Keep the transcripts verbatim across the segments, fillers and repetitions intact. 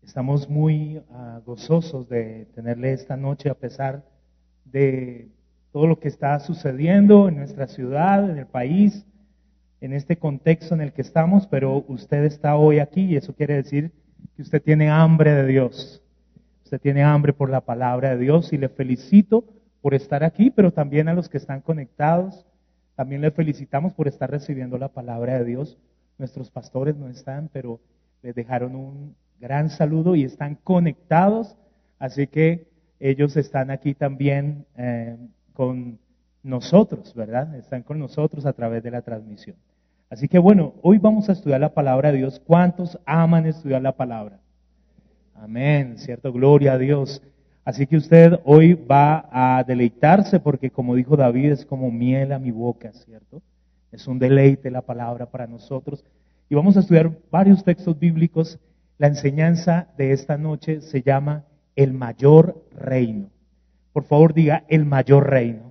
Estamos muy uh, gozosos de tenerle esta noche a pesar de todo lo que está sucediendo en nuestra ciudad, en el país, en este contexto en el que estamos, pero usted está hoy aquí y eso quiere decir que usted tiene hambre de Dios. Usted tiene hambre por la palabra de Dios y le felicito por estar aquí, pero también a los que están conectados, también le felicitamos por estar recibiendo la palabra de Dios. Nuestros pastores no están, pero les dejaron un gran saludo y están conectados, así que ellos están aquí también eh, con nosotros, ¿verdad? Están con nosotros a través de la transmisión. Así que bueno, hoy vamos a estudiar la palabra de Dios. ¿Cuántos aman estudiar la palabra? Amén, cierto, gloria a Dios. Así que usted hoy va a deleitarse porque, como dijo David, es como miel a mi boca, ¿cierto? Es un deleite la palabra para nosotros. Y vamos a estudiar varios textos bíblicos. La enseñanza de esta noche se llama el mayor reino. Por favor diga, el mayor reino.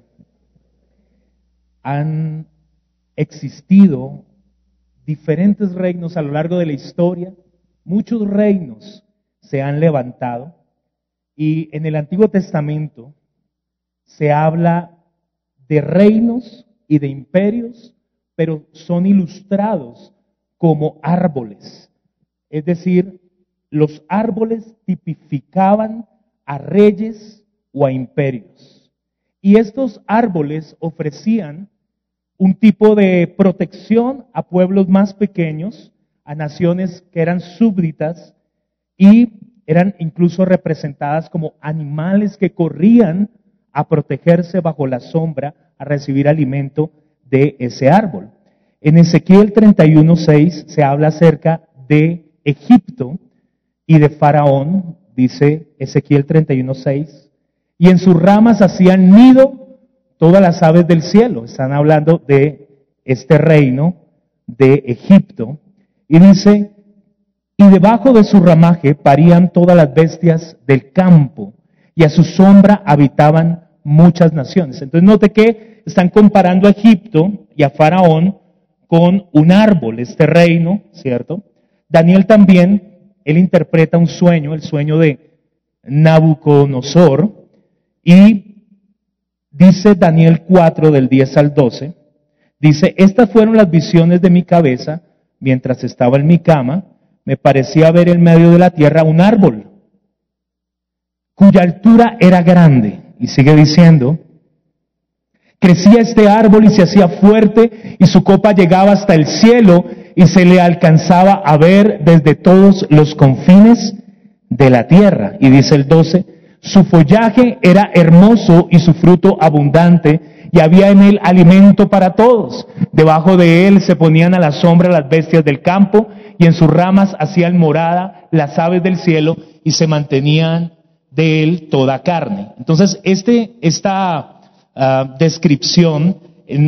Han existido diferentes reinos a lo largo de la historia. Muchos reinos se han levantado. Y en el Antiguo Testamento se habla de reinos y de imperios, pero son ilustrados como árboles. Es decir, los árboles tipificaban a reyes o a imperios. Y estos árboles ofrecían un tipo de protección a pueblos más pequeños, a naciones que eran súbditas y eran incluso representadas como animales que corrían a protegerse bajo la sombra, a recibir alimento de ese árbol. En Ezequiel treinta y uno seis se habla acerca de Egipto y de Faraón, dice Ezequiel treinta y uno seis, y en sus ramas hacían nido todas las aves del cielo. Están hablando de este reino de Egipto, y dice, y debajo de su ramaje parían todas las bestias del campo, y a su sombra habitaban muchas naciones. Entonces note que están comparando a Egipto y a Faraón con un árbol, este reino, ¿cierto? Daniel también, él interpreta un sueño, el sueño de Nabucodonosor, y dice Daniel cuatro del diez al doce, dice, estas fueron las visiones de mi cabeza mientras estaba en mi cama, me parecía ver en medio de la tierra un árbol, cuya altura era grande, y sigue diciendo, crecía este árbol y se hacía fuerte, y su copa llegaba hasta el cielo, y se le alcanzaba a ver desde todos los confines de la tierra. Y dice el doce, su follaje era hermoso y su fruto abundante, y había en él alimento para todos. Debajo de él se ponían a la sombra las bestias del campo, y en sus ramas hacían morada las aves del cielo, y se mantenían de él toda carne. Entonces, este, esta uh, descripción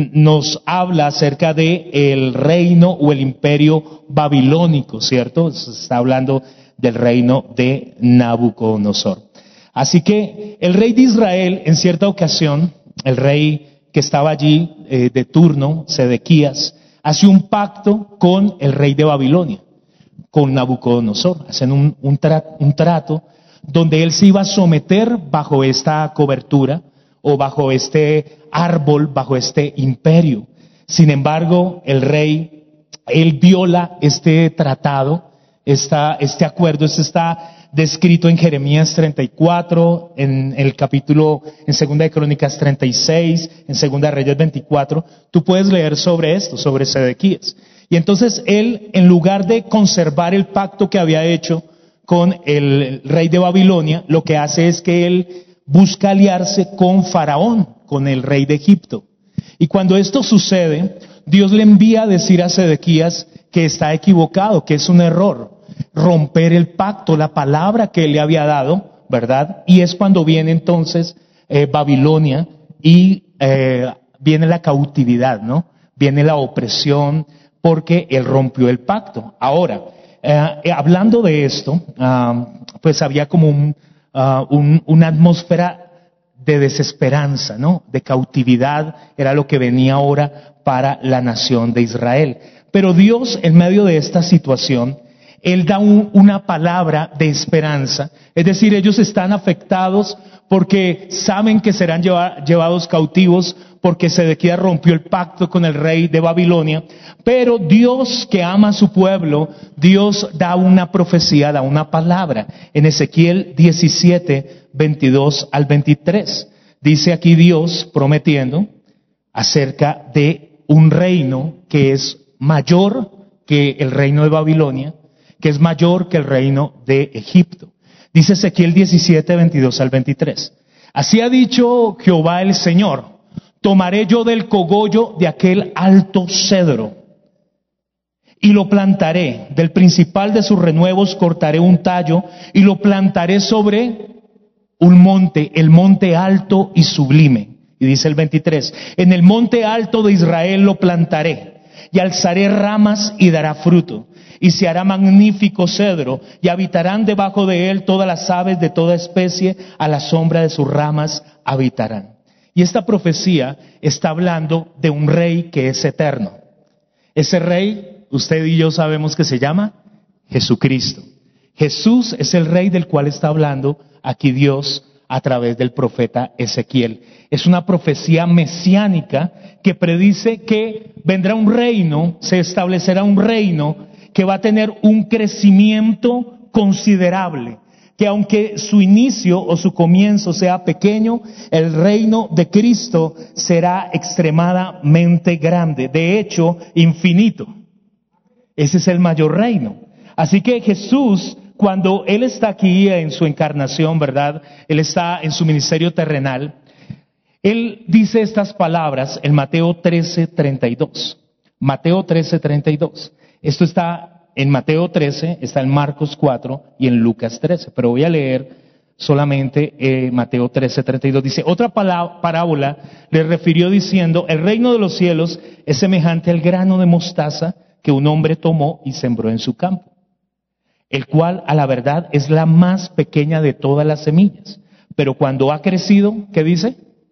nos habla acerca de el reino o el imperio babilónico, ¿cierto? Se está hablando del reino de Nabucodonosor. Así que el rey de Israel, en cierta ocasión, el rey que estaba allí eh, de turno, Sedequías, hace un pacto con el rey de Babilonia, con Nabucodonosor. Hacen un, un, tra, un trato donde él se iba a someter bajo esta cobertura o bajo este árbol, bajo este imperio. Sin embargo, el rey, él viola este tratado, esta, este acuerdo. Esto está descrito en Jeremías treinta y cuatro, en el capítulo, en Segunda de Crónicas treinta y seis, en Segunda de Reyes veinticuatro. Tú puedes leer sobre esto, sobre Sedequías. Y entonces él, en lugar de conservar el pacto que había hecho con el rey de Babilonia, lo que hace es que él busca aliarse con Faraón, con el rey de Egipto. Y cuando esto sucede, Dios le envía a decir a Sedequías que está equivocado, que es un error, romper el pacto, la palabra que él le había dado, ¿verdad? Y es cuando viene entonces eh, Babilonia y eh, viene la cautividad, ¿no? Viene la opresión porque él rompió el pacto. Ahora, eh, hablando de esto, uh, pues había como un Uh, un, una atmósfera de desesperanza, ¿no? De cautividad, era lo que venía ahora para la nación de Israel. Pero Dios, en medio de esta situación, Él da un, una palabra de esperanza. Es decir, ellos están afectados porque saben que serán lleva, llevados cautivos, porque Sedequías rompió el pacto con el rey de Babilonia. Pero Dios, que ama a su pueblo, Dios da una profecía, da una palabra. En Ezequiel diecisiete, veintidós al veintitrés. Dice aquí Dios prometiendo acerca de un reino que es mayor que el reino de Babilonia, que es mayor que el reino de Egipto. Dice Ezequiel diecisiete, veintidós al veintitrés. Así ha dicho Jehová el Señor: tomaré yo del cogollo de aquel alto cedro y lo plantaré, del principal de sus renuevos cortaré un tallo y lo plantaré sobre un monte, el monte alto y sublime. Y dice el veintitrés, en el monte alto de Israel lo plantaré y alzaré ramas y dará fruto. Y se hará magnífico cedro, y habitarán debajo de él todas las aves de toda especie, a la sombra de sus ramas habitarán. Y esta profecía está hablando de un rey que es eterno. Ese rey, usted y yo sabemos que se llama Jesucristo. Jesús es el rey del cual está hablando aquí Dios a través del profeta Ezequiel. Es una profecía mesiánica que predice que vendrá un reino, se establecerá un reino que va a tener un crecimiento considerable, que aunque su inicio o su comienzo sea pequeño, el reino de Cristo será extremadamente grande, de hecho, infinito. Ese es el mayor reino. Así que Jesús, cuando Él está aquí en su encarnación, ¿verdad? Él está en su ministerio terrenal, Él dice estas palabras en Mateo trece, treinta y dos. Mateo trece, treinta y dos. Esto está en Mateo trece, está en Marcos cuatro y en Lucas trece, pero voy a leer solamente eh, Mateo trece, treinta y dos. Dice, otra parábola le refirió diciendo, el reino de los cielos es semejante al grano de mostaza que un hombre tomó y sembró en su campo, el cual a la verdad es la más pequeña de todas las semillas, pero cuando ha crecido, ¿qué dice?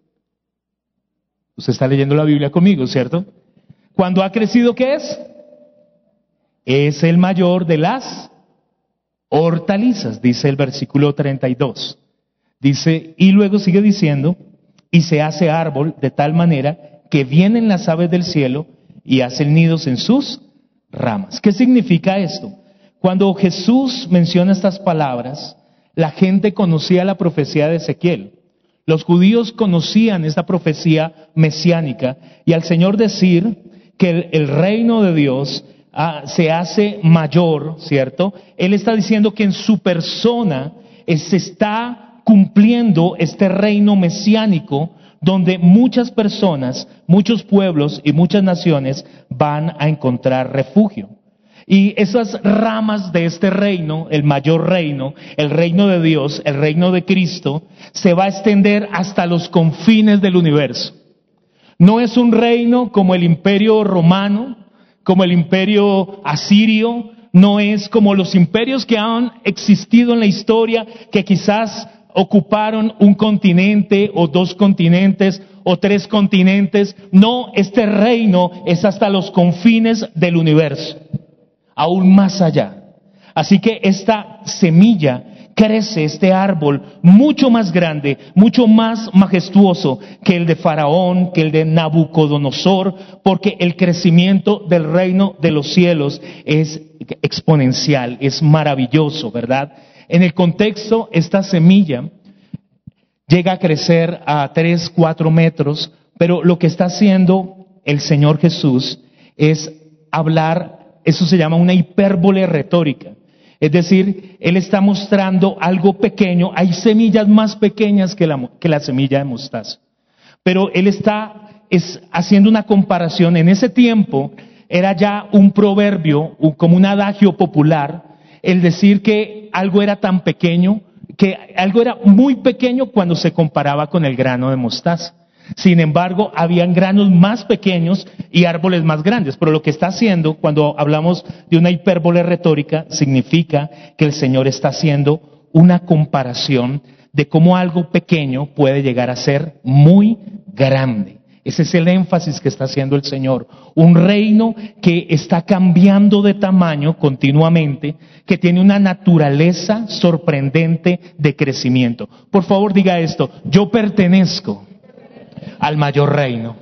Usted está leyendo la Biblia conmigo, ¿cierto? Cuando ha crecido, ¿qué es? Es el mayor de las hortalizas, dice el versículo treinta y dos. Dice, y luego sigue diciendo, y se hace árbol de tal manera que vienen las aves del cielo y hacen nidos en sus ramas. ¿Qué significa esto? Cuando Jesús menciona estas palabras, la gente conocía la profecía de Ezequiel. Los judíos conocían esta profecía mesiánica, y al Señor decir que el, el reino de Dios ah, se hace mayor, ¿cierto? Él está diciendo que en su persona eh, se está cumpliendo este reino mesiánico, donde muchas personas, muchos pueblos y muchas naciones van a encontrar refugio. Y esas ramas de este reino, el mayor reino, el reino de Dios, el reino de Cristo, se va a extender hasta los confines del universo. No es un reino como el imperio romano, como el imperio asirio, no es como los imperios que han existido en la historia, que quizás ocuparon un continente o dos continentes o tres continentes. No, este reino es hasta los confines del universo, aún más allá. Así que esta semilla crece, este árbol, mucho más grande, mucho más majestuoso que el de Faraón, que el de Nabucodonosor, porque el crecimiento del reino de los cielos es exponencial, es maravilloso, ¿verdad? En el contexto, esta semilla llega a crecer a tres, cuatro metros, pero lo que está haciendo el Señor Jesús es hablar. Eso se llama una hipérbole retórica. Es decir, Él está mostrando algo pequeño. Hay semillas más pequeñas que la, que la semilla de mostaza. Pero Él está es, haciendo una comparación. En ese tiempo era ya un proverbio, un, como un adagio popular, el decir que algo era tan pequeño, que algo era muy pequeño cuando se comparaba con el grano de mostaza. Sin embargo, habían granos más pequeños y árboles más grandes. Pero lo que está haciendo, cuando hablamos de una hipérbole retórica, significa que el Señor está haciendo una comparación de cómo algo pequeño puede llegar a ser muy grande. Ese es el énfasis que está haciendo el Señor. Un reino que está cambiando de tamaño continuamente, que tiene una naturaleza sorprendente de crecimiento. Por favor, diga esto: yo pertenezco al mayor reino.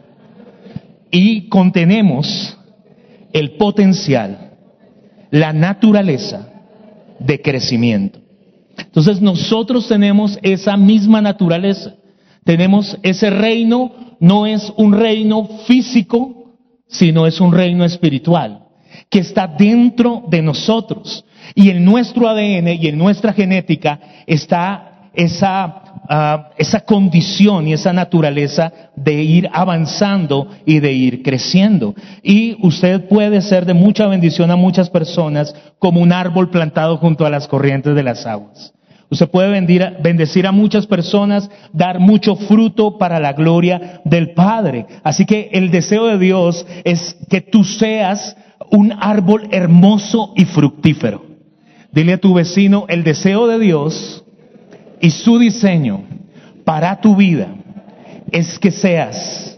Y contenemos el potencial, la naturaleza de crecimiento. Entonces nosotros tenemos esa misma naturaleza. Tenemos ese reino, no es un reino físico, sino es un reino espiritual, que está dentro de nosotros. Y en nuestro A D N y en nuestra genética está esa, uh, esa condición y esa naturaleza de ir avanzando y de ir creciendo. Y usted puede ser de mucha bendición a muchas personas como un árbol plantado junto a las corrientes de las aguas. Usted puede bendir, bendecir a muchas personas, dar mucho fruto para la gloria del Padre. Así que el deseo de Dios es que tú seas un árbol hermoso y fructífero. Dile a tu vecino: el deseo de Dios y su diseño para tu vida es que seas,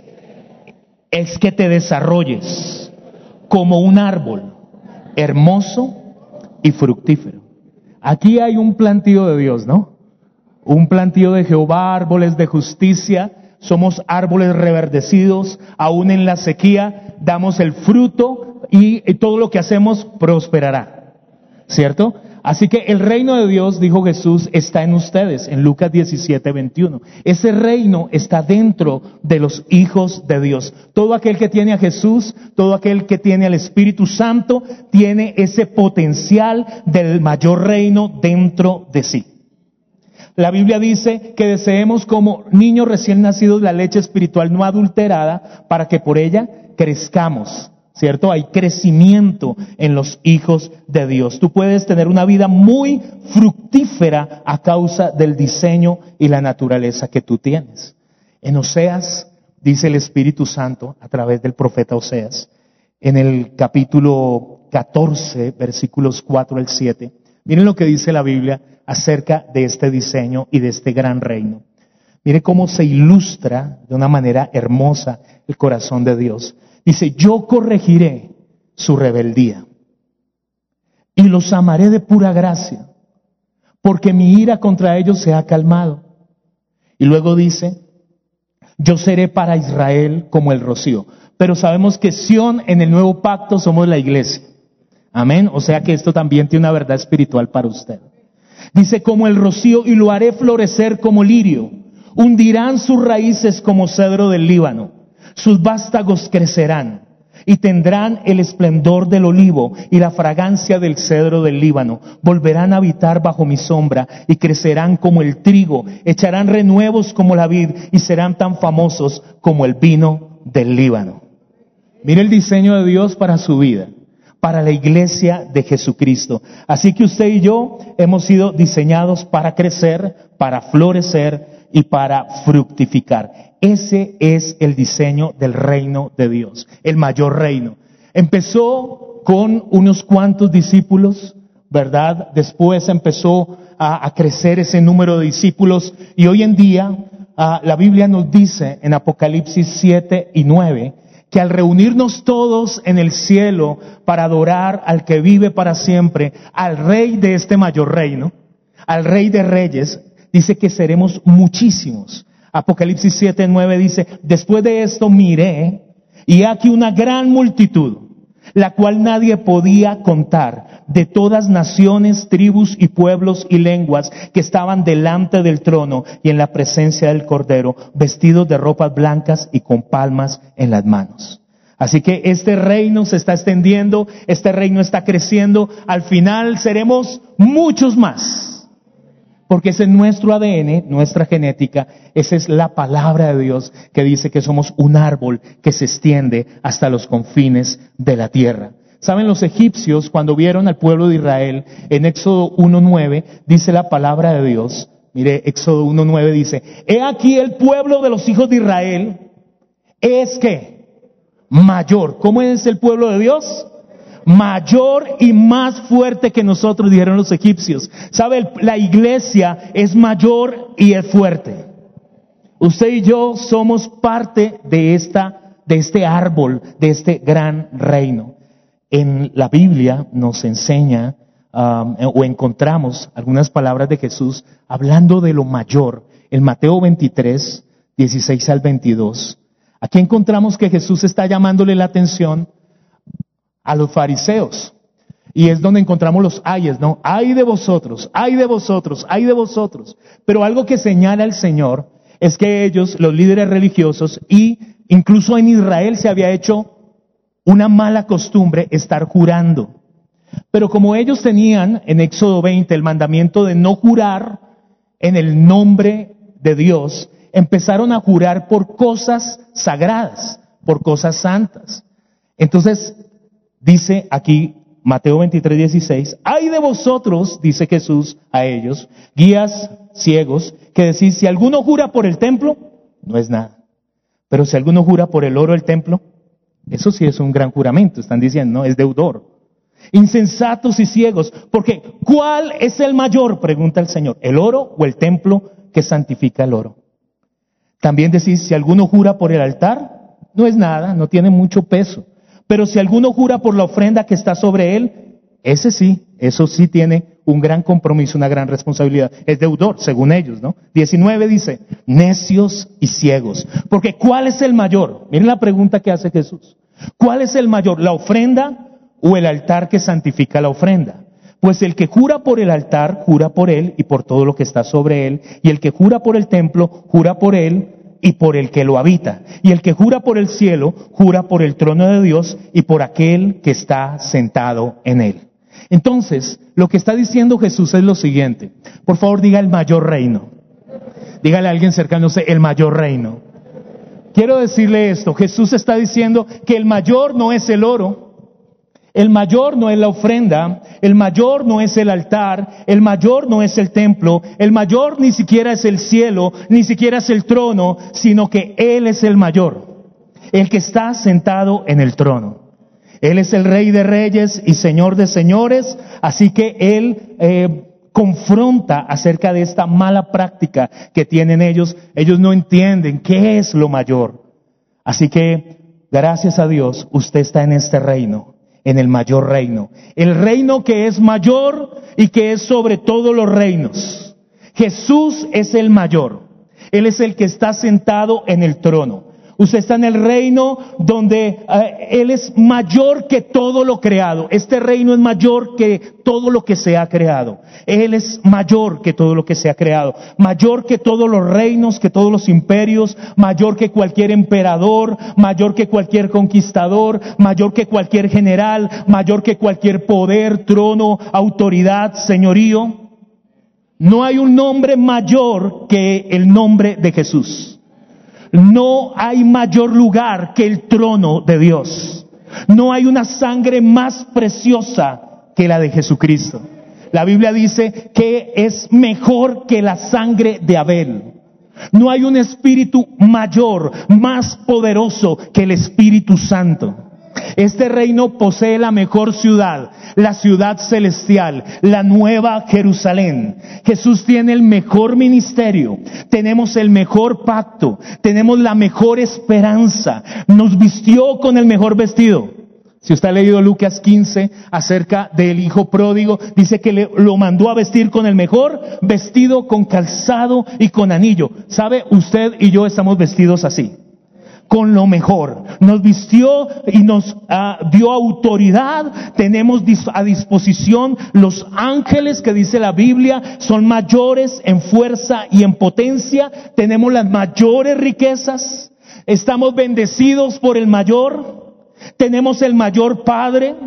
es que te desarrolles como un árbol hermoso y fructífero. Aquí hay un plantío de Dios, ¿no? Un plantío de Jehová, árboles de justicia. Somos árboles reverdecidos, aún en la sequía damos el fruto y todo lo que hacemos prosperará, ¿cierto? Así que el reino de Dios, dijo Jesús, está en ustedes, en Lucas diecisiete, veintiuno. Ese reino está dentro de los hijos de Dios. Todo aquel que tiene a Jesús, todo aquel que tiene al Espíritu Santo, tiene ese potencial del mayor reino dentro de sí. La Biblia dice que deseemos como niños recién nacidos la leche espiritual no adulterada para que por ella crezcamos. ¿Cierto? Hay crecimiento en los hijos de Dios. Tú puedes tener una vida muy fructífera a causa del diseño y la naturaleza que tú tienes. En Oseas, dice el Espíritu Santo a través del profeta Oseas, en el capítulo catorce, versículos cuatro al siete, miren lo que dice la Biblia acerca de este diseño y de este gran reino. Mire cómo se ilustra de una manera hermosa el corazón de Dios. Dice: yo corregiré su rebeldía y los amaré de pura gracia, porque mi ira contra ellos se ha calmado. Y luego dice: yo seré para Israel como el rocío. Pero sabemos que Sión en el nuevo pacto somos la iglesia. Amén. O sea que esto también tiene una verdad espiritual para usted. Dice: como el rocío, y lo haré florecer como lirio. Hundirán sus raíces como cedro del Líbano. Sus vástagos crecerán y tendrán el esplendor del olivo y la fragancia del cedro del Líbano. Volverán a habitar bajo mi sombra y crecerán como el trigo. Echarán renuevos como la vid y serán tan famosos como el vino del Líbano. Mire el diseño de Dios para su vida, para la iglesia de Jesucristo. Así que usted y yo hemos sido diseñados para crecer, para florecer y para fructificar. Ese es el diseño del reino de Dios, el mayor reino. Empezó con unos cuantos discípulos, ¿verdad? Después empezó a, a crecer ese número de discípulos y hoy en día uh, la Biblia nos dice en Apocalipsis siete y nueve que al reunirnos todos en el cielo para adorar al que vive para siempre, al Rey de este mayor reino, al Rey de Reyes, dice que seremos muchísimos. Apocalipsis siete, nueve dice: después de esto miré, y aquí una gran multitud, la cual nadie podía contar, de todas naciones, tribus y pueblos y lenguas, que estaban delante del trono y en la presencia del Cordero, vestidos de ropas blancas y con palmas en las manos. Así que este reino se está extendiendo, este reino está creciendo, al final seremos muchos más. Porque ese es nuestro A D N, nuestra genética, esa es la palabra de Dios que dice que somos un árbol que se extiende hasta los confines de la tierra. ¿Saben? Los egipcios, cuando vieron al pueblo de Israel, en Éxodo uno nueve, dice la palabra de Dios, mire, Éxodo uno nueve dice: he aquí el pueblo de los hijos de Israel es que mayor. ¿Cómo es el pueblo de Dios? Mayor y más fuerte que nosotros, dijeron los egipcios. ¿Sabe? La iglesia es mayor y es fuerte. Usted y yo somos parte de esta, de este árbol, de este gran reino. En la Biblia nos enseña um, o encontramos algunas palabras de Jesús hablando de lo mayor. En Mateo veintitrés, dieciséis al veintidós. Aquí encontramos que Jesús está llamándole la atención a los fariseos. Y es donde encontramos los ayes, ¿no? Ay de vosotros, ay de vosotros, ay de vosotros. Pero algo que señala el Señor es que ellos, los líderes religiosos, y incluso en Israel se había hecho una mala costumbre estar jurando. Pero como ellos tenían en Éxodo veinte el mandamiento de no jurar en el nombre de Dios, empezaron a jurar por cosas sagradas, por cosas santas. Entonces, dice aquí Mateo veintitrés, dieciséis, ay de vosotros, dice Jesús a ellos, guías ciegos, que decís, si alguno jura por el templo, no es nada. Pero si alguno jura por el oro del templo, eso sí es un gran juramento, están diciendo, ¿no? Es deudor. Insensatos y ciegos, porque ¿cuál es el mayor? Pregunta el Señor, ¿el oro o el templo que santifica el oro? También decís, si alguno jura por el altar, no es nada, no tiene mucho peso. Pero si alguno jura por la ofrenda que está sobre él, ese sí, eso sí tiene un gran compromiso, una gran responsabilidad. Es deudor, según ellos, ¿no? diecinueve dice, necios y ciegos. Porque ¿cuál es el mayor? Miren la pregunta que hace Jesús. ¿Cuál es el mayor? ¿La ofrenda o el altar que santifica la ofrenda? Pues el que jura por el altar, jura por él y por todo lo que está sobre él. Y el que jura por el templo, jura por él y por el que lo habita. Y el que jura por el cielo, jura por el trono de Dios y por aquel que está sentado en él. Entonces, lo que está diciendo Jesús es lo siguiente. Por favor, diga el mayor reino. Dígale a alguien cercano a usted, el mayor reino. Quiero decirle esto, Jesús está diciendo que el mayor no es el oro, el mayor no es la ofrenda, el mayor no es el altar, el mayor no es el templo, el mayor ni siquiera es el cielo, ni siquiera es el trono, sino que Él es el mayor, el que está sentado en el trono. Él es el Rey de Reyes y Señor de Señores, así que Él eh, confronta acerca de esta mala práctica que tienen ellos. Ellos no entienden qué es lo mayor. Así que, gracias a Dios, usted está en este reino, en el mayor reino. El reino que es mayor y que es sobre todos los reinos. Jesús es el mayor. Él es el que está sentado en el trono. Usted está en el reino donde uh, Él es mayor que todo lo creado. Este reino es mayor que todo lo que se ha creado. Él es mayor que todo lo que se ha creado. Mayor que todos los reinos, que todos los imperios. Mayor que cualquier emperador. Mayor que cualquier conquistador. Mayor que cualquier general. Mayor que cualquier poder, trono, autoridad, señorío. No hay un nombre mayor que el nombre de Jesús. No hay mayor lugar que el trono de Dios. No hay una sangre más preciosa que la de Jesucristo. La Biblia dice que es mejor que la sangre de Abel. No hay un espíritu mayor, más poderoso que el Espíritu Santo. Este reino posee la mejor ciudad, la ciudad celestial, la nueva Jerusalén. Jesús tiene el mejor ministerio, tenemos el mejor pacto, tenemos la mejor esperanza, nos vistió con el mejor vestido. Si usted ha leído Lucas quince acerca del hijo pródigo, dice que le, lo mandó a vestir con el mejor vestido, con calzado y con anillo. ¿Sabe? Usted y yo estamos vestidos así. Con lo mejor, nos vistió y nos uh, dio autoridad. Tenemos dis- a disposición los ángeles que dice la Biblia son mayores en fuerza y en potencia. Tenemos las mayores riquezas, estamos bendecidos por el mayor, tenemos el mayor Padre.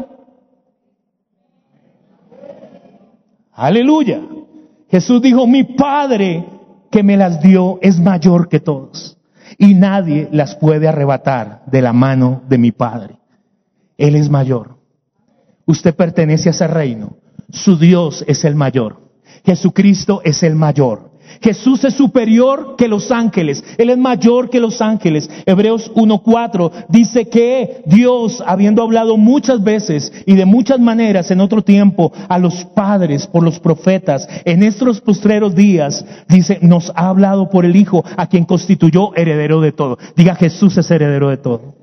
Aleluya. Jesús dijo, mi Padre que me las dio es mayor que todos. Y nadie las puede arrebatar de la mano de mi Padre. Él es mayor. Usted pertenece a ese reino. Su Dios es el mayor. Jesucristo es el mayor. Jesús es superior que los ángeles. Él es mayor que los ángeles. Hebreos uno cuatro dice que Dios, habiendo hablado muchas veces y de muchas maneras en otro tiempo a los padres por los profetas, en estos postreros días, dice, nos ha hablado por el Hijo, a quien constituyó heredero de todo. Diga, Jesús es heredero de todo.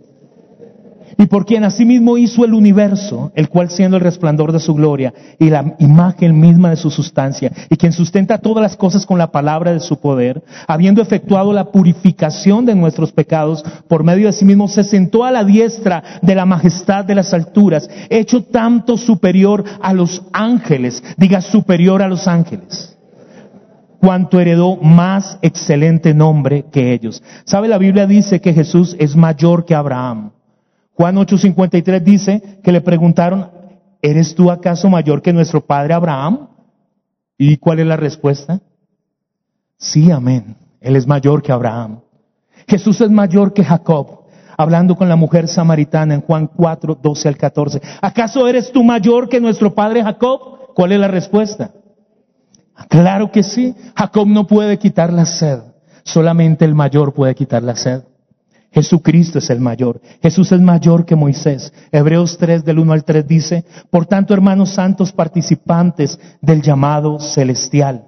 Y por quien asimismo hizo el universo, el cual siendo el resplandor de su gloria y la imagen misma de su sustancia, y quien sustenta todas las cosas con la palabra de su poder, habiendo efectuado la purificación de nuestros pecados, por medio de sí mismo se sentó a la diestra de la majestad de las alturas, hecho tanto superior a los ángeles, diga superior a los ángeles, cuanto heredó más excelente nombre que ellos. ¿Sabe? La Biblia dice que Jesús es mayor que Abraham. Juan ocho cincuenta y tres dice que le preguntaron, ¿eres tú acaso mayor que nuestro padre Abraham? ¿Y cuál es la respuesta? Sí, amén. Él es mayor que Abraham. Jesús es mayor que Jacob. Hablando con la mujer samaritana en Juan cuatro, doce al catorce. ¿Acaso eres tú mayor que nuestro padre Jacob? ¿Cuál es la respuesta? Claro que sí. Jacob no puede quitar la sed. Solamente el mayor puede quitar la sed. Jesucristo es el mayor. Jesús es mayor que Moisés. Hebreos tres del uno al tres dice, por tanto, hermanos santos, participantes del llamado celestial,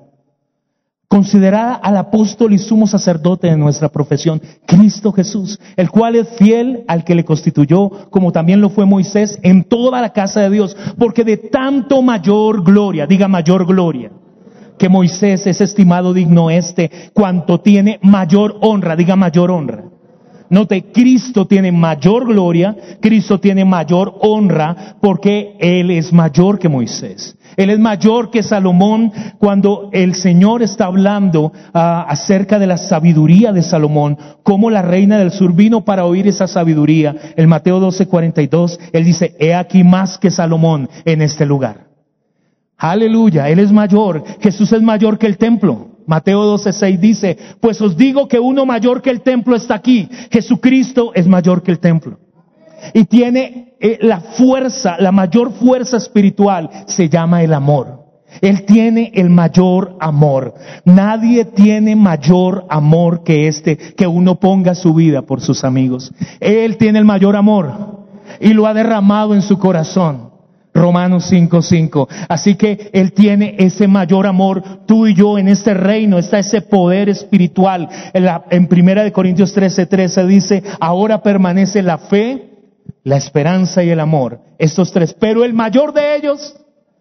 considerad al apóstol y sumo sacerdote de nuestra profesión, Cristo Jesús, el cual es fiel al que le constituyó, como también lo fue Moisés, en toda la casa de Dios, porque de tanto mayor gloria, diga mayor gloria, que Moisés es estimado digno este, cuanto tiene mayor honra, diga mayor honra. Note, Cristo tiene mayor gloria, Cristo tiene mayor honra, porque Él es mayor que Moisés. Él es mayor que Salomón. Cuando el Señor está hablando uh, acerca de la sabiduría de Salomón, como la reina del sur vino para oír esa sabiduría, en Mateo doce cuarenta y dos, Él dice, he aquí más que Salomón en este lugar. Aleluya, Él es mayor. Jesús es mayor que el templo. Mateo doce seis dice, pues os digo que uno mayor que el templo está aquí. Jesucristo es mayor que el templo. Y tiene eh, la fuerza, la mayor fuerza espiritual, se llama el amor. Él tiene el mayor amor. Nadie tiene mayor amor que este, que uno ponga su vida por sus amigos. Él tiene el mayor amor y lo ha derramado en su corazón. Romanos cinco cinco. Así que Él tiene ese mayor amor. Tú y yo en este reino está ese poder espiritual. En, la, en Primera de Corintios trece trece dice, ahora permanece la fe, la esperanza y el amor. Estos tres. Pero el mayor de ellos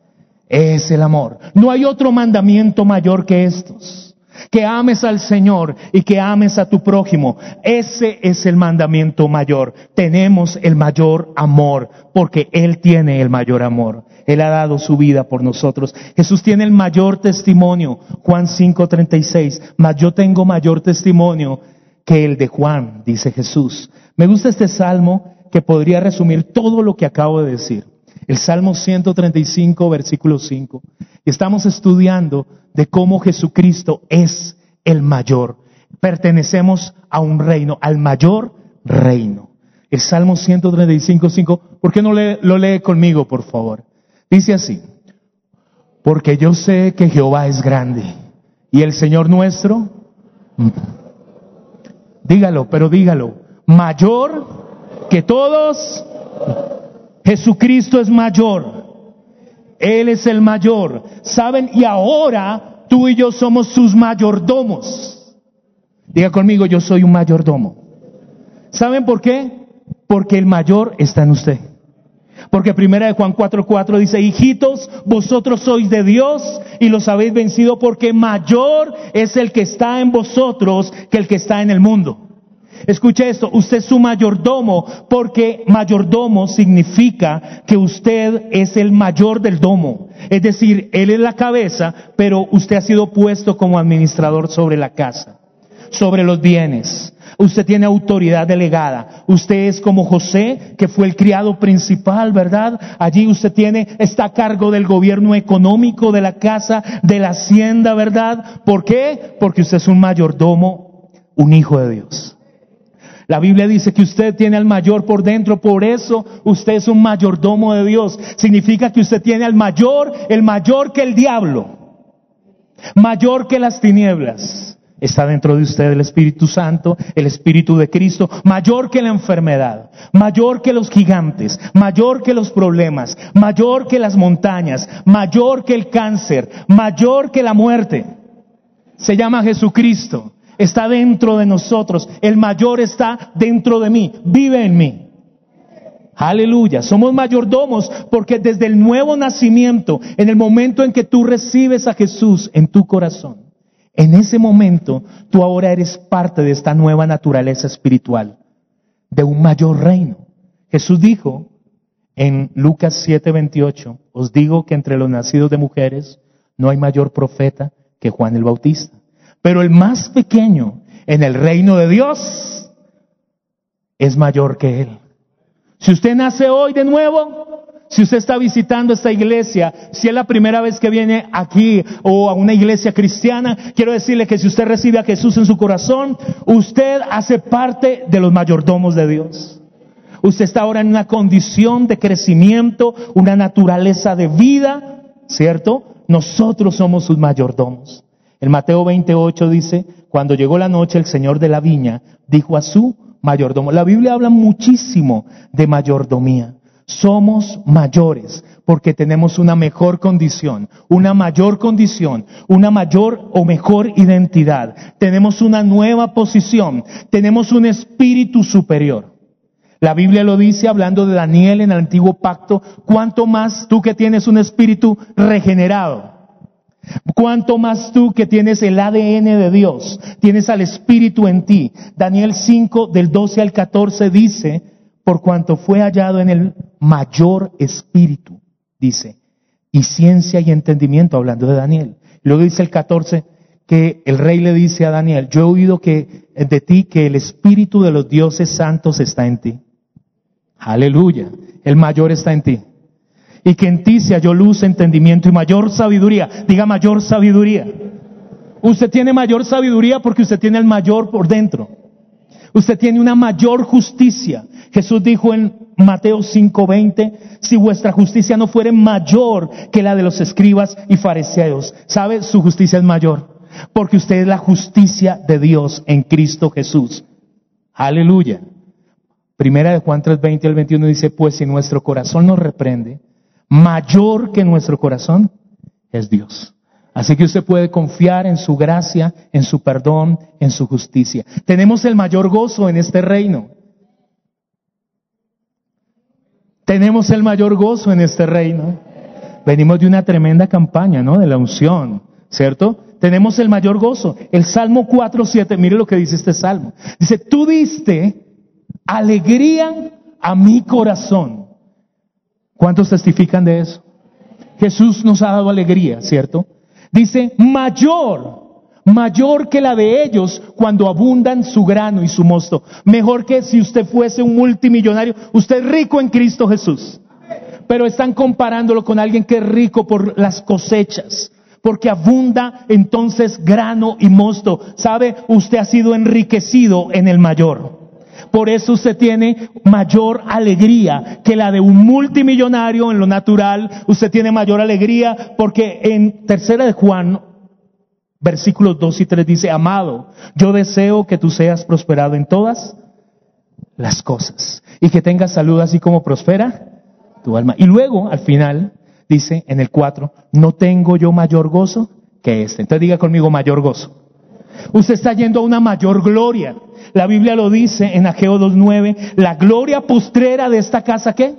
es el amor. No hay otro mandamiento mayor que estos. Que ames al Señor y que ames a tu prójimo. Ese es el mandamiento mayor. Tenemos el mayor amor porque Él tiene el mayor amor. Él ha dado su vida por nosotros. Jesús tiene el mayor testimonio. Juan cinco treinta y seis. Mas yo tengo mayor testimonio que el de Juan, dice Jesús. Me gusta este salmo que podría resumir todo lo que acabo de decir. El Salmo ciento treinta y cinco, versículo cinco. Y estamos estudiando de cómo Jesucristo es el mayor. Pertenecemos a un reino, al mayor reino. El Salmo ciento treinta y cinco, cinco. ¿Por qué no le, lo lee conmigo, por favor? Dice así. Porque yo sé que Jehová es grande y el Señor nuestro, dígalo, pero dígalo, mayor que todos. Jesucristo es mayor. Él es el mayor. ¿Saben? Y ahora tú y yo somos sus mayordomos. Diga conmigo, yo soy un mayordomo. ¿Saben por qué? Porque el mayor está en usted. Porque primera de Juan cuatro cuatro dice, hijitos, vosotros sois de Dios y los habéis vencido porque mayor es el que está en vosotros que el que está en el mundo. Escuche esto, usted es su mayordomo, porque mayordomo significa que usted es el mayor del domo. Es decir, él es la cabeza, pero usted ha sido puesto como administrador sobre la casa, sobre los bienes. Usted tiene autoridad delegada. Usted es como José, que fue el criado principal, ¿verdad? Allí usted tiene, está a cargo del gobierno económico de la casa, de la hacienda, ¿verdad? ¿Por qué? Porque usted es un mayordomo, un hijo de Dios. La Biblia dice que usted tiene al mayor por dentro, por eso usted es un mayordomo de Dios. Significa que usted tiene al mayor, el mayor que el diablo. mayor que las tinieblas. Está dentro de usted el Espíritu Santo, el Espíritu de Cristo, mayor que la enfermedad, mayor que los gigantes, mayor que los problemas, mayor que las montañas, mayor que el cáncer, mayor que la muerte. Se llama Jesucristo, está dentro de nosotros, el mayor está dentro de mí, vive en mí. Aleluya, somos mayordomos porque desde el nuevo nacimiento, en el momento en que tú recibes a Jesús en tu corazón, en ese momento tú ahora eres parte de esta nueva naturaleza espiritual, de un mayor reino. Jesús dijo en Lucas siete veintiocho, os digo que entre los nacidos de mujeres no hay mayor profeta que Juan el Bautista, pero el más pequeño en el reino de Dios es mayor que él. Si usted nace hoy de nuevo, si usted está visitando esta iglesia, si es la primera vez que viene aquí o a una iglesia cristiana, quiero decirle que si usted recibe a Jesús en su corazón, usted hace parte de los mayordomos de Dios. Usted está ahora en una condición de crecimiento, una naturaleza de vida, ¿cierto? Nosotros somos sus mayordomos. En Mateo veintiocho dice, cuando llegó la noche, el señor de la viña dijo a su mayordomo. La Biblia habla muchísimo de mayordomía. Somos mayores porque tenemos una mejor condición, una mayor condición, una mayor o mejor identidad. Tenemos una nueva posición, tenemos un espíritu superior. La Biblia lo dice hablando de Daniel en el antiguo pacto, cuánto más tú que tienes un espíritu regenerado. Cuánto más tú que tienes el A D N de Dios, tienes al Espíritu en ti. Daniel cinco del doce al catorce dice, por cuanto fue hallado en el mayor espíritu, dice, y ciencia y entendimiento, hablando de Daniel. Luego dice el catorce que el rey le dice a Daniel, yo he oído que de ti que el Espíritu de los dioses santos está en ti. Aleluya, el mayor está en ti. Y que en ti se halló luz, entendimiento y mayor sabiduría. Diga mayor sabiduría. Usted tiene mayor sabiduría porque usted tiene el mayor por dentro. Usted tiene una mayor justicia. Jesús dijo en Mateo cinco veinte, si vuestra justicia no fuere mayor que la de los escribas y fariseos, ¿sabe? Su justicia es mayor. Porque usted es la justicia de Dios en Cristo Jesús. Aleluya. Primera de Juan tres veinte al veintiuno dice, pues si nuestro corazón nos reprende, mayor que nuestro corazón es Dios. Así que usted puede confiar en su gracia, en su perdón, en su justicia. Tenemos el mayor gozo en este reino. Tenemos el mayor gozo en este reino. Venimos de una tremenda campaña, ¿no? De la unción, ¿cierto? Tenemos el mayor gozo. El Salmo cuatro siete, mire lo que dice este salmo. Dice, tú diste alegría a mi corazón. ¿Cuántos testifican de eso? Jesús nos ha dado alegría, ¿cierto? Dice, mayor, mayor que la de ellos cuando abundan su grano y su mosto. Mejor que si usted fuese un multimillonario. Usted es rico en Cristo Jesús. Pero están comparándolo con alguien que es rico por las cosechas. Porque abunda entonces grano y mosto. ¿Sabe? Usted ha sido enriquecido en el mayor. Por eso usted tiene mayor alegría que la de un multimillonario en lo natural. Usted tiene mayor alegría porque en Tercera de Juan, versículos dos y tres dice, amado, yo deseo que tú seas prosperado en todas las cosas y que tengas salud así como prospera tu alma. Y luego, al final, dice en el cuatro, no tengo yo mayor gozo que este. Entonces diga conmigo, mayor gozo. Usted está yendo a una mayor gloria. La Biblia lo dice en Ageo dos nueve, la gloria postrera de esta casa, ¿qué?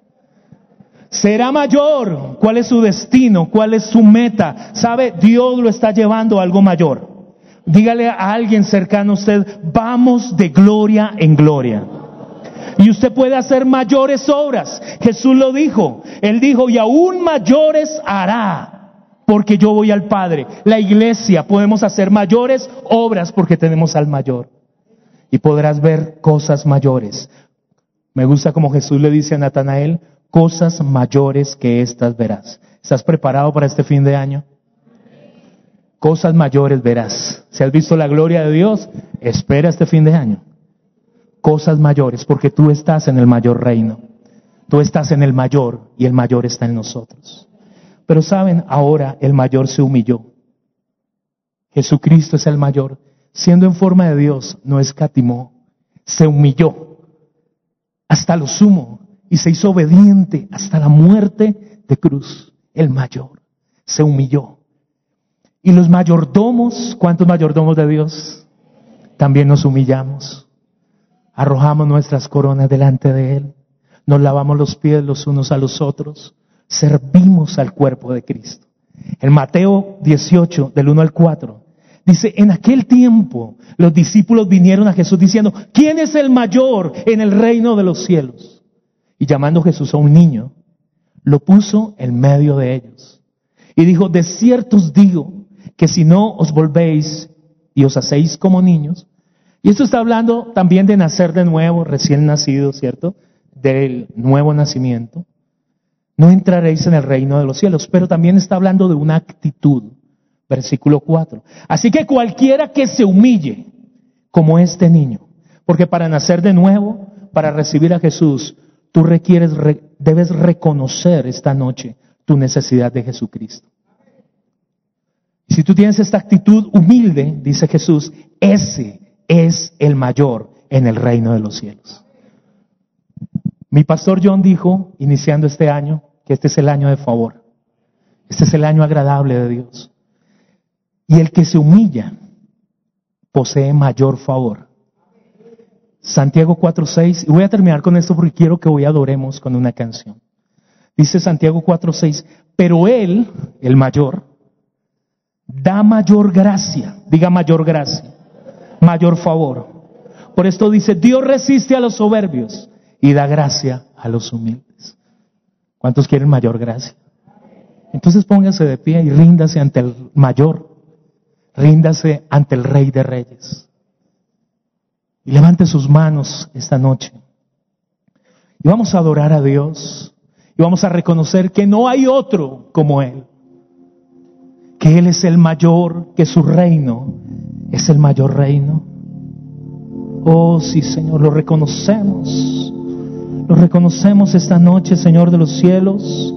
Será mayor. ¿Cuál es su destino? ¿Cuál es su meta? ¿Sabe? Dios lo está llevando a algo mayor. Dígale a alguien cercano a usted, vamos de gloria en gloria. Y usted puede hacer mayores obras. Jesús lo dijo. Él dijo, y aún mayores hará, porque yo voy al Padre. La iglesia podemos hacer mayores obras porque tenemos al mayor. Y podrás ver cosas mayores. Me gusta como Jesús le dice a Natanael, cosas mayores que estas verás. ¿Estás preparado para este fin de año? Cosas mayores verás. Si has visto la gloria de Dios, espera este fin de año. Cosas mayores, porque tú estás en el mayor reino. Tú estás en el mayor y el mayor está en nosotros. Pero saben, ahora el mayor se humilló. Jesucristo es el mayor. Siendo en forma de Dios, no escatimó, se humilló hasta lo sumo y se hizo obediente hasta la muerte de cruz. El mayor se humilló. Y los mayordomos, ¿cuántos mayordomos de Dios? También nos humillamos. Arrojamos nuestras coronas delante de Él. Nos lavamos los pies los unos a los otros. Servimos al cuerpo de Cristo. En Mateo dieciocho, del uno al cuatro, dice, en aquel tiempo los discípulos vinieron a Jesús diciendo, ¿quién es el mayor en el reino de los cielos? Y llamando Jesús a un niño, lo puso en medio de ellos. Y dijo, de cierto os digo, que si no os volvéis y os hacéis como niños. Y esto está hablando también de nacer de nuevo, recién nacido, ¿cierto? Del nuevo nacimiento. No entraréis en el reino de los cielos, pero también está hablando de una actitud. Versículo cuatro. Así que cualquiera que se humille como este niño, porque para nacer de nuevo, para recibir a Jesús, tú requieres, debes reconocer esta noche tu necesidad de Jesucristo. Y si tú tienes esta actitud humilde, dice Jesús, ese es el mayor en el reino de los cielos. Mi pastor John dijo, iniciando este año, que este es el año de favor. Este es el año agradable de Dios. Y el que se humilla posee mayor favor. Santiago cuatro seis, y voy a terminar con esto porque quiero que hoy adoremos con una canción. Dice Santiago cuatro seis, pero Él, el mayor, da mayor gracia, diga mayor gracia, mayor favor. Por esto dice, Dios resiste a los soberbios y da gracia a los humildes. ¿Cuántos quieren mayor gracia? Entonces póngase de pie y ríndase ante el mayor, ríndase ante el Rey de Reyes. Y levante sus manos esta noche. Y vamos a adorar a Dios. Y vamos a reconocer que no hay otro como Él. Que Él es el mayor, que su reino es el mayor reino. Oh sí, Señor, lo reconocemos. Lo reconocemos esta noche, Señor de los cielos.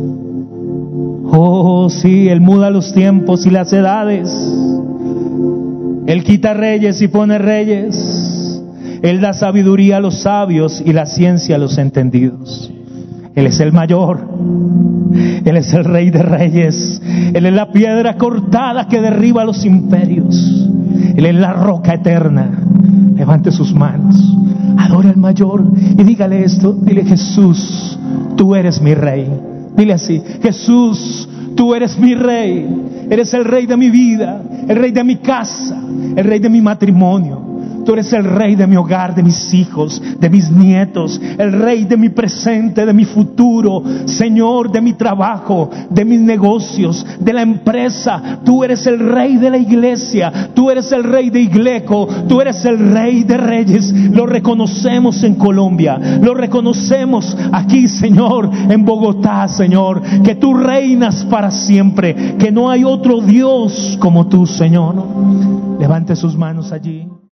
Oh sí, Él muda los tiempos y las edades. Él quita reyes y pone reyes. Él da sabiduría a los sabios y la ciencia a los entendidos. Él es el mayor. Él es el Rey de Reyes. Él es la piedra cortada que derriba los imperios. Él es la roca eterna. Levante sus manos, adore al mayor y dígale esto. Dile, Jesús, tú eres mi Rey. Dile así, Jesús, tú eres mi Rey. Eres el Rey de mi vida, el Rey de mi casa, el Rey de mi matrimonio. Tú eres el Rey de mi hogar, de mis hijos, de mis nietos, el Rey de mi presente, de mi futuro, Señor, de mi trabajo, de mis negocios, de la empresa. Tú eres el Rey de la iglesia, tú eres el Rey de Igleco, tú eres el Rey de Reyes. Lo reconocemos en Colombia, lo reconocemos aquí, Señor, en Bogotá, Señor, que tú reinas para siempre, que no hay otro Dios como tú, Señor. Levante sus manos allí.